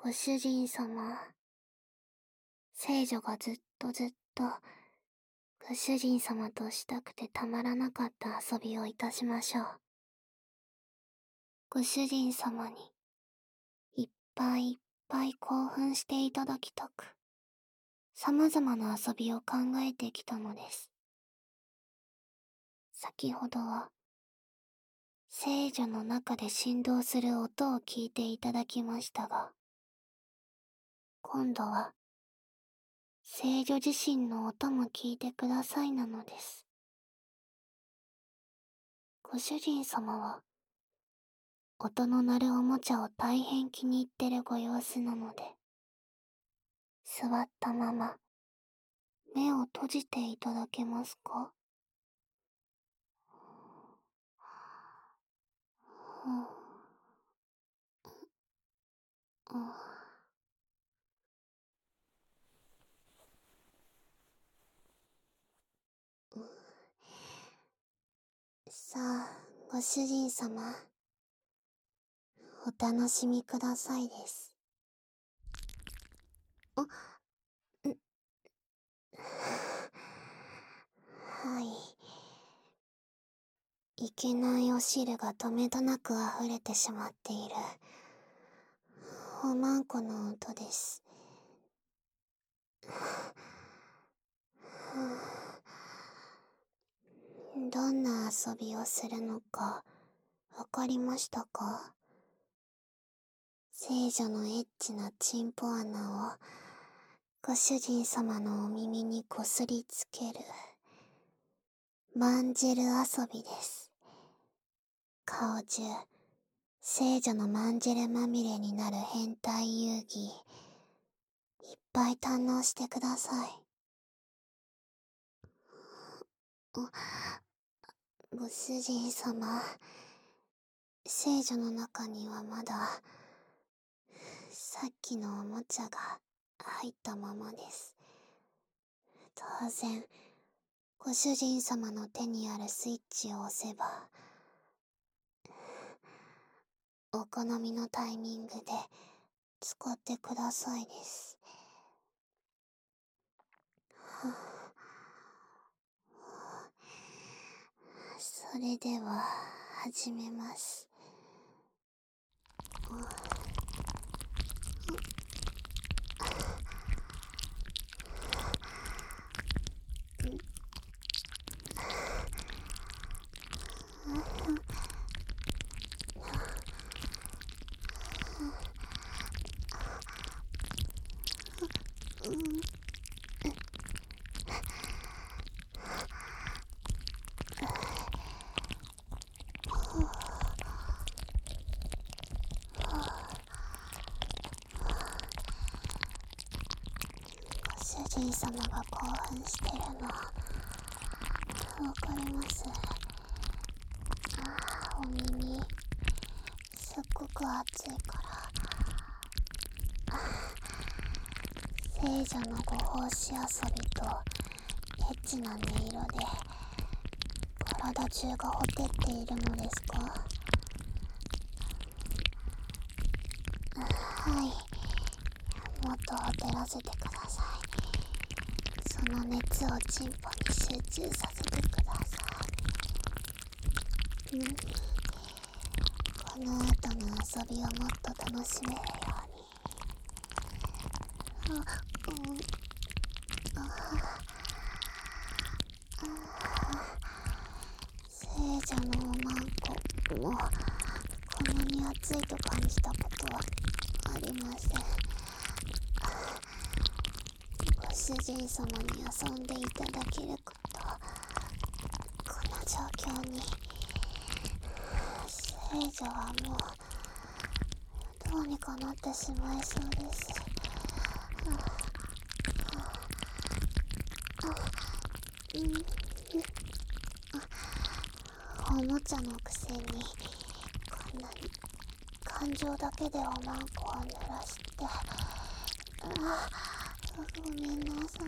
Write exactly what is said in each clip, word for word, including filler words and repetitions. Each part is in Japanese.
ご主人様、聖女がずっとずっとご主人様としたくてたまらなかった遊びをいたしましょう。ご主人様にいっぱいいっぱい興奮していただきたく、様々な遊びを考えてきたのです。先ほどは聖女の中で振動する音を聞いていただきましたが、今度は聖女自身の音も聞いてくださいなのです。ご主人様は音の鳴るおもちゃを大変気に入ってるご様子なので、座ったまま目を閉じていただけますか？うん、さあ、ご主人様、お楽しみくださいです。あ、んはい。いけないお汁がとめどなく溢れてしまっているおまんこの音です。どんな遊びをするのかわかりましたか？聖女のエッチなチンポ穴をご主人様のお耳にこすりつけるまんじる遊びです。顔中聖女のまんじるまみれになる変態遊戯、いっぱい堪能してください。ご主人様、聖女の中にはまださっきのおもちゃが入ったままです。当然ご主人様の手にあるスイッチを押せば、お好みのタイミングで使ってくださいです。それでは始めます。ご主人様が興奮してるのわかります。ああ、お耳すっごく熱いから。聖女のご奉仕遊びとエッチな音色で体中がほてっているのですか？はい、もっとほてらせてください。その熱をチンポに集中させてください。うん、この後の遊びをもっと楽しめるように。あ、うん、ああ、聖女のおまんこもこんなに熱いと感じたことはありません。ご主人様に遊んでいただけること、この状況に聖女はもうどうにかなってしまいそうです。うん、おもちゃのくせにこんなに感情だけでおまんこを濡らして、あ、ごめんなさい。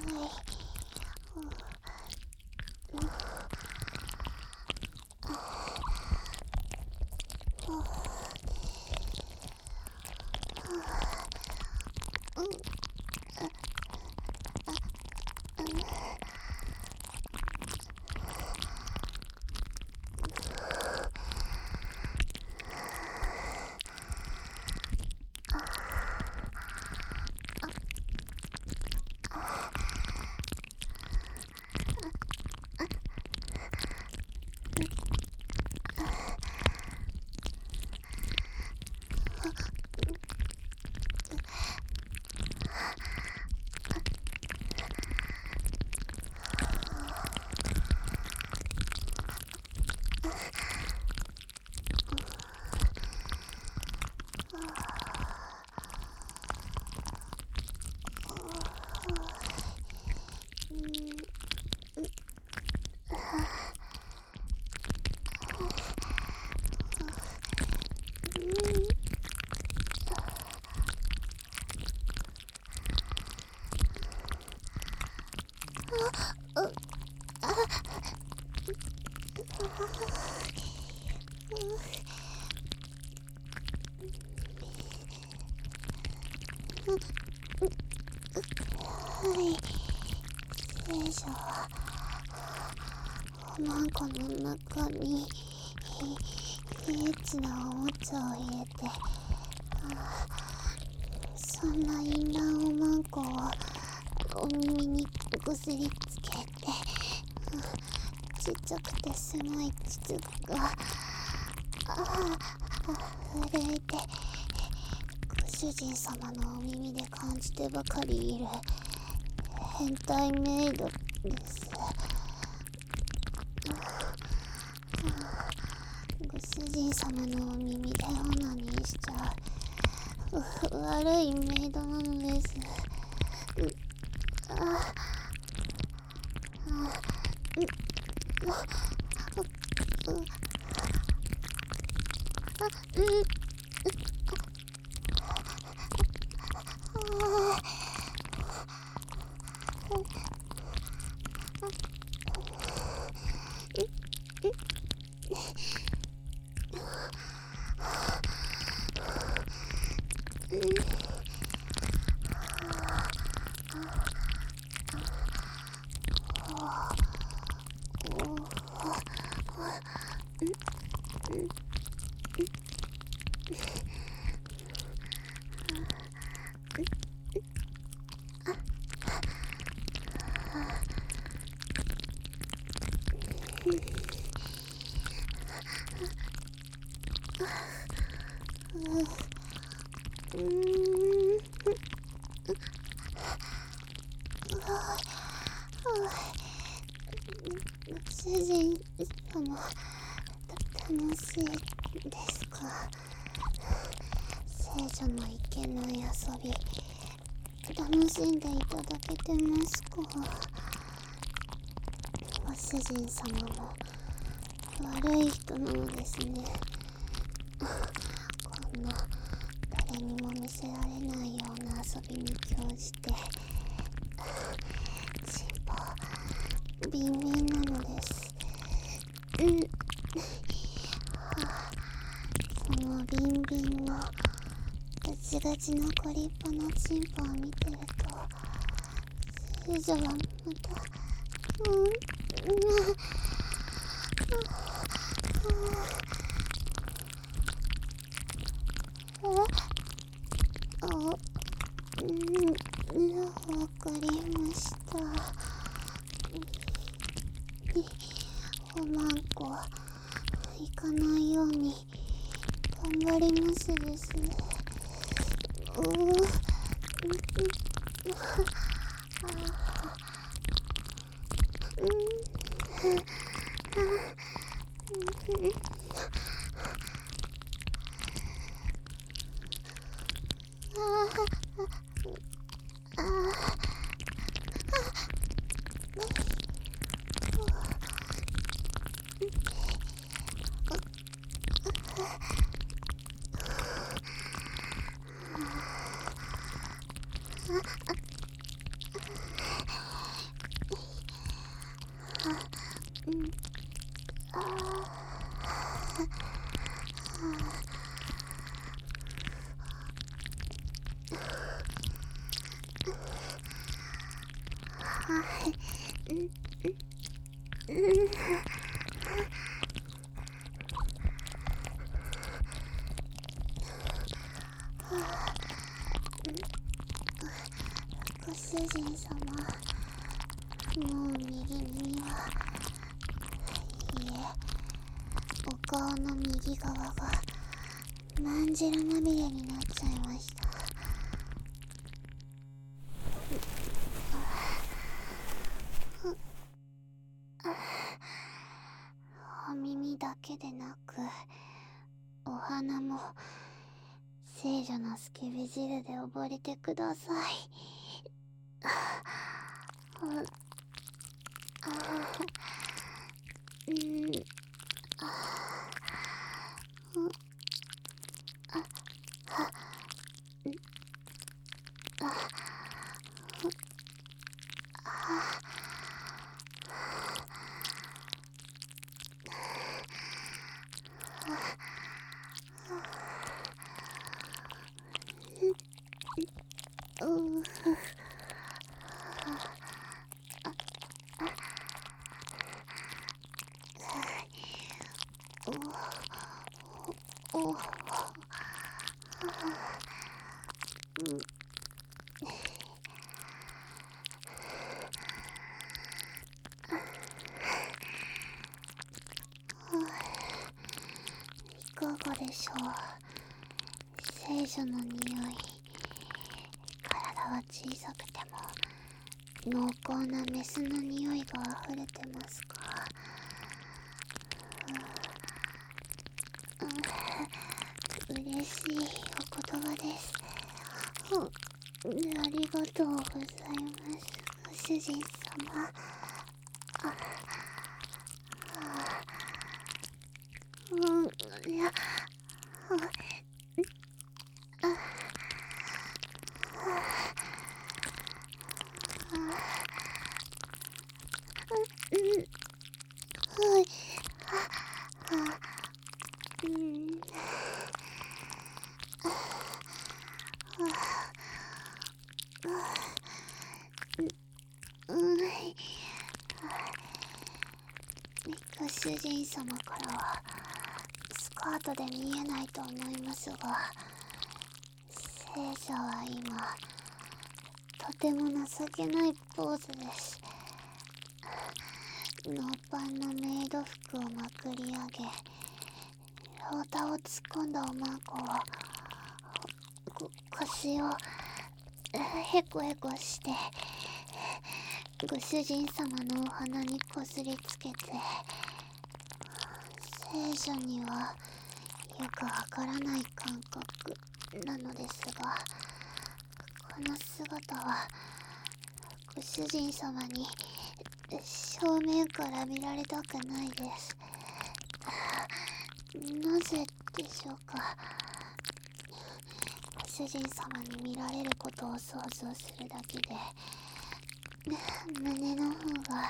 はい。聖女はおまんこの中にエッチなおもちゃを入れて、そんな淫乱おまんこをお耳にこすりつけて、ちっちゃくて狭い膣がああ震えて、ご主人様のお耳で感じてばかりいる変態メイドです。ご主人様のお耳でオナニーしちゃう悪いメイドなのです。ああ主人様、楽しいですか？聖女のいけない遊び、楽しんでいただけてますか？ご主人様も悪い人なのですね。こんな誰にも見せられないような遊びに興じて、チンポビンビンなのです。うん。そのビンビンのガチガチのご立派なチンポを見てると、聖女はまた、うん、うん、あ、うん、わかりました。おまんこ、行かないように頑張りますです。うー、うん、ご主人様、もう右には、いえ、お顔の右側がまんじるまみれになっちゃいました。お耳だけでなく、お鼻も聖女のスケベ汁で溺れてください。うん、 ううおおいかがでしょう。聖女の匂い。体は小さくても濃厚なメスの匂いが溢れてますか。嬉しいお言葉です。ありがとうございます、ご主人様。ああうんいやああうんはいああうんうんご主人様からはスカートで見えないと思いますが、聖者は今とても情けないポーズです。ノーパンのメイド服をまくり上げ、ロータを突っ込んだおまんこを腰をへこへこしてご主人様のお鼻にこすりつけて、聖女にはよくわからない感覚なのですが、この姿はご主人様に正面から見られたくないです。なぜでしょうか。ご主人様に見られることを想像するだけで胸の方が、は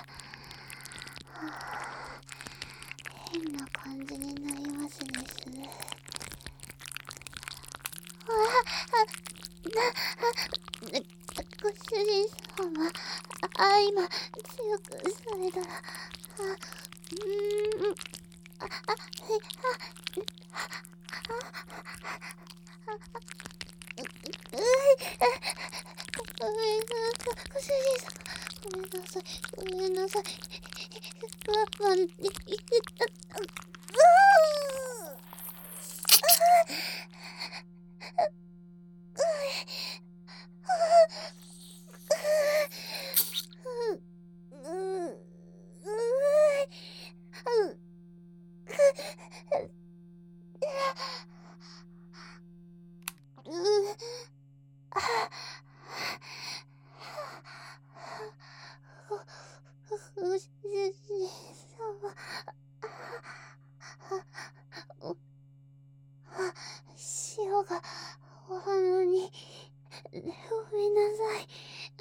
あ、変な感じになりますです。ああなご主人様、あ今強くされたら、あうーんああはいああごめんなさい、ご主人様。ごめんなさい、ごめんなさい。我慢できた。うご主人様。塩がお鼻に。ごめんなさい。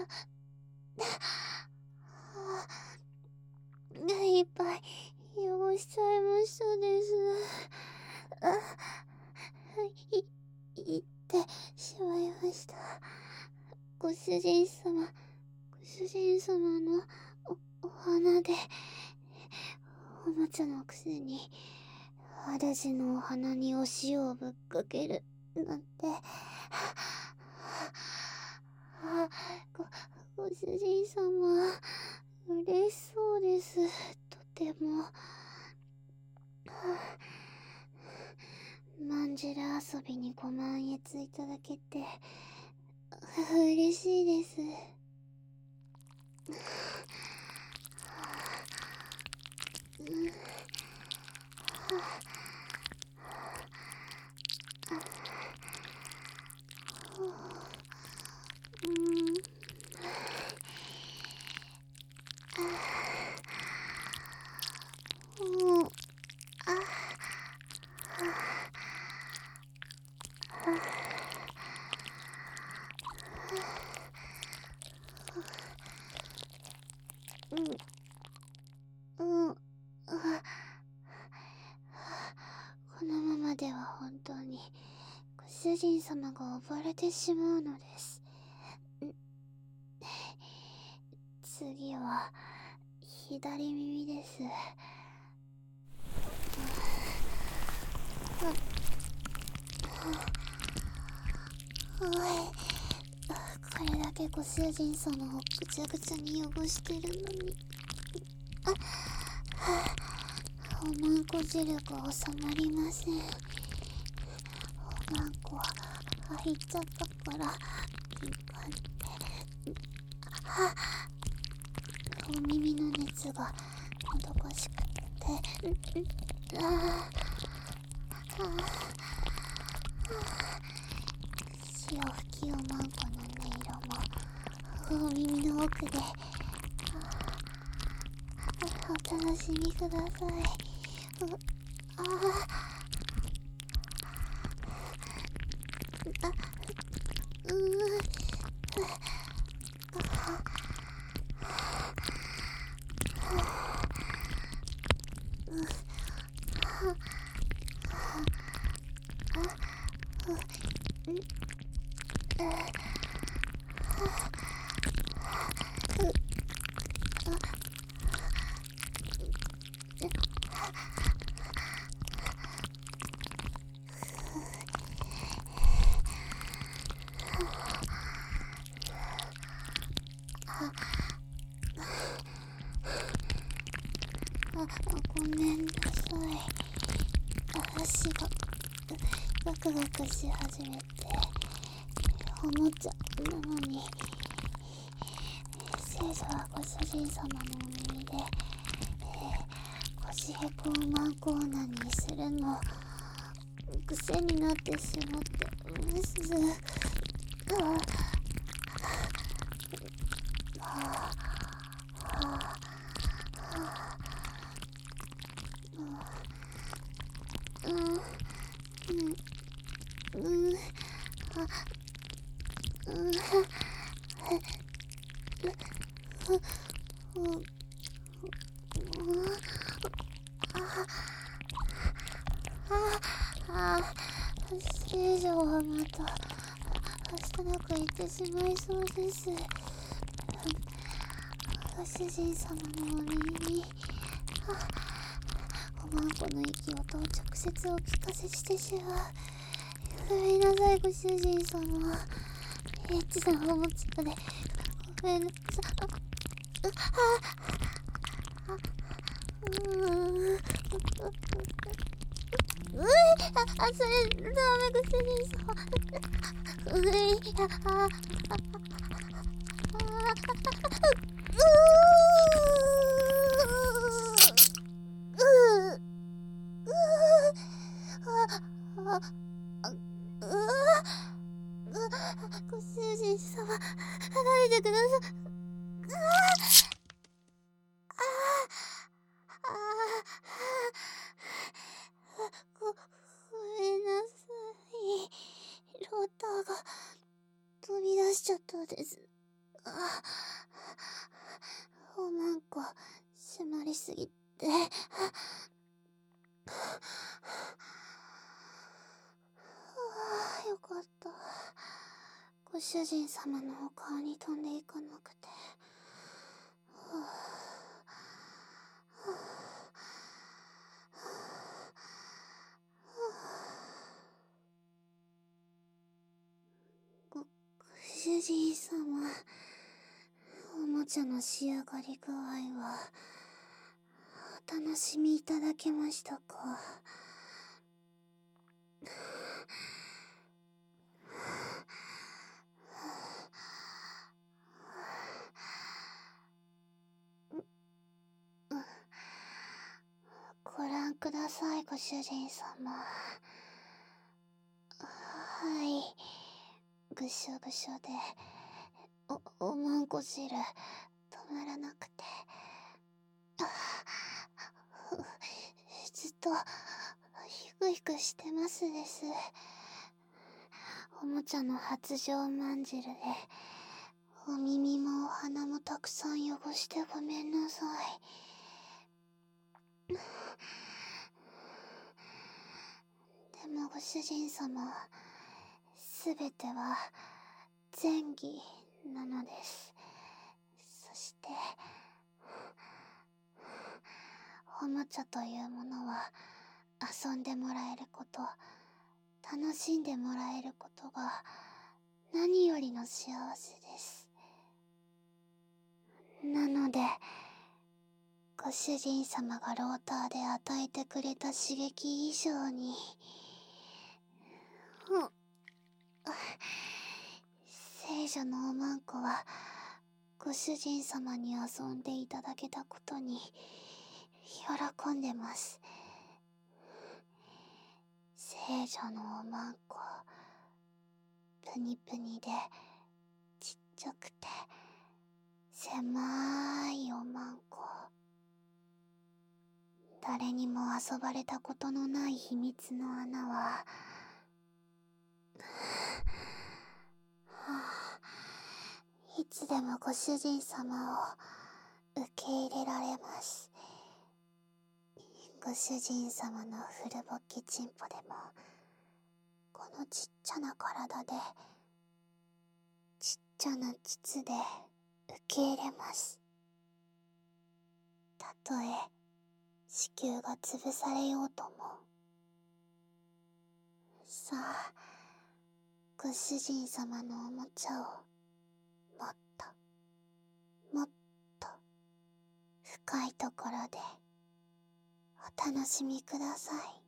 いっぱい汚しちゃいましたです。あい言ってしまいました。ご主人様、ご主人様の お, お花でおもちゃのくせに私のお花にお塩をぶっかけるなんて。あごご主人様嬉しそうです。とても。まんじゅる遊びにごまんえついただけて嬉しいです。うんうんうんあうんうんあこのままでは本当にご主人様が溺れてしまうのです。 次は左耳です。おい、これだけご主人様をぐちゃぐちゃに汚してるのに、あ、おまんこ汁が収まりません。おまんこは入っちゃったからいかんって。あ、お耳の熱がもどかしくて、ああ、ああ、潮吹きおまんこの音色もお耳の奥で、お楽しみください。ああ、あ、うー、ごめんなさい。足がガクガクし始めて、おもちゃなのに、聖女はご主人様のお耳で、えー、腰へこをマンコーナにするの癖になってしまってます。ああ、ああ、うん、うん、うん、あ、うん、うん、ああ、聖女はまたはしたなく行ってしまいそうです。ご主人様のお耳に、おまんこの息をと直接お聞かせしてしまう。ごめんなさい、ご主人様。エッチなおもちゃでごめんなさい。あ、うーん、うえ、あ、あ、それ、ダメ、ご主人様。うえ、あ、あ、あ、ご主人様、離れてください。ああ、ご、ごめんなさい。ローターが飛び出しちゃったです。あ、おまんこ、締まりすぎて。ああ、よかった。ご主人様のお顔に飛んでいかなくて。はあはあ、ご、ご主人様、おもちゃの仕上がり具合は、お楽しみいただけましたか？ご覧ください、ご主人様。はい。ぐしょぐしょで、お、おまんこ汁、止まらなくて。ずっと、ひくひくしてますです。おもちゃの発情まんじるで、お耳もお鼻もたくさん汚してごめんなさい。でもご主人様、すべては前儀なのです。そして、おもちゃというものは遊んでもらえること、楽しんでもらえることが何よりの幸せです。なので、ご主人様がローターで与えてくれた刺激以上に、うん、聖女のおまんこはご主人様に遊んでいただけたことに喜んでます。聖女のおまんこ、ぷにぷにでちっちゃくて狭いおまんこ、誰にも遊ばれたことのない秘密の穴は、はあ、いつでもご主人様を受け入れられます。ご主人様のフルボッキチンポでも、このちっちゃな体で、ちっちゃな膣で受け入れます。たとえ子宮が潰されようとも。さあ、ご主人様のおもちゃをもっともっと深いところでお楽しみください。